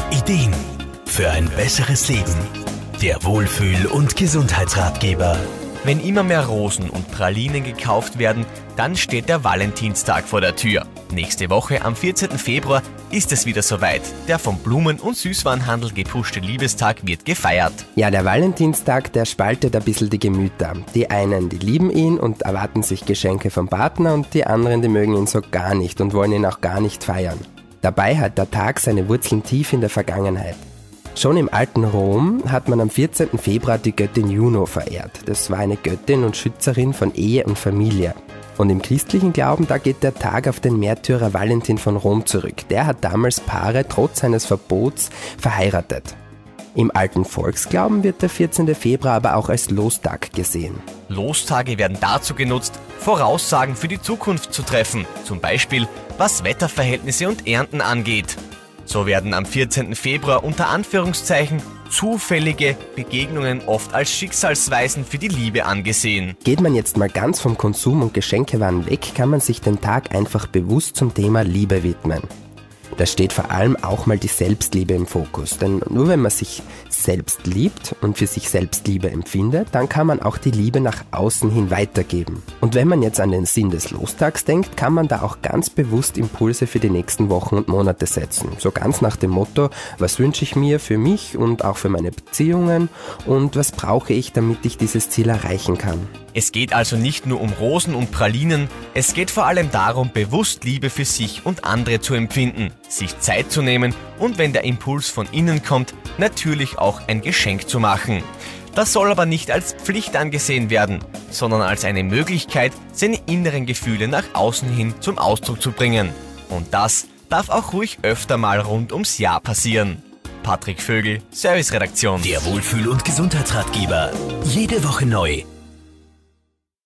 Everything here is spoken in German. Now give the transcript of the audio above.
Ideen für ein besseres Leben. Der Wohlfühl- und Gesundheitsratgeber. Wenn immer mehr Rosen und Pralinen gekauft werden, dann steht der Valentinstag vor der Tür. Nächste Woche, am 14. Februar, ist es wieder soweit. Der vom Blumen- und Süßwarenhandel gepuschte Liebestag wird gefeiert. Ja, der Valentinstag, der spaltet ein bisschen die Gemüter. Die einen, die lieben ihn und erwarten sich Geschenke vom Partner, und die anderen, die mögen ihn so gar nicht und wollen ihn auch gar nicht feiern. Dabei hat der Tag seine Wurzeln tief in der Vergangenheit. Schon im alten Rom hat man am 14. Februar die Göttin Juno verehrt. Das war eine Göttin und Schützerin von Ehe und Familie. Und im christlichen Glauben, da geht der Tag auf den Märtyrer Valentin von Rom zurück. Der hat damals Paare trotz seines Verbots verheiratet. Im alten Volksglauben wird der 14. Februar aber auch als Lostag gesehen. Lostage werden dazu genutzt, Voraussagen für die Zukunft zu treffen, zum Beispiel was Wetterverhältnisse und Ernten angeht. So werden am 14. Februar unter Anführungszeichen zufällige Begegnungen oft als Schicksalsweisen für die Liebe angesehen. Geht man jetzt mal ganz vom Konsum und Geschenkewahn weg, kann man sich den Tag einfach bewusst zum Thema Liebe widmen. Da steht vor allem auch mal die Selbstliebe im Fokus, denn nur wenn man sich selbst liebt und für sich selbst Liebe empfindet, dann kann man auch die Liebe nach außen hin weitergeben. Und wenn man jetzt an den Sinn des Lostags denkt, kann man da auch ganz bewusst Impulse für die nächsten Wochen und Monate setzen. So ganz nach dem Motto, was wünsche ich mir für mich und auch für meine Beziehungen und was brauche ich, damit ich dieses Ziel erreichen kann. Es geht also nicht nur um Rosen und Pralinen, es geht vor allem darum, bewusst Liebe für sich und andere zu empfinden, sich Zeit zu nehmen und wenn der Impuls von innen kommt, natürlich auch ein Geschenk zu machen. Das soll aber nicht als Pflicht angesehen werden, sondern als eine Möglichkeit, seine inneren Gefühle nach außen hin zum Ausdruck zu bringen. Und das darf auch ruhig öfter mal rund ums Jahr passieren. Patrick Vögel, Serviceredaktion. Der Wohlfühl- und Gesundheitsratgeber. Jede Woche neu.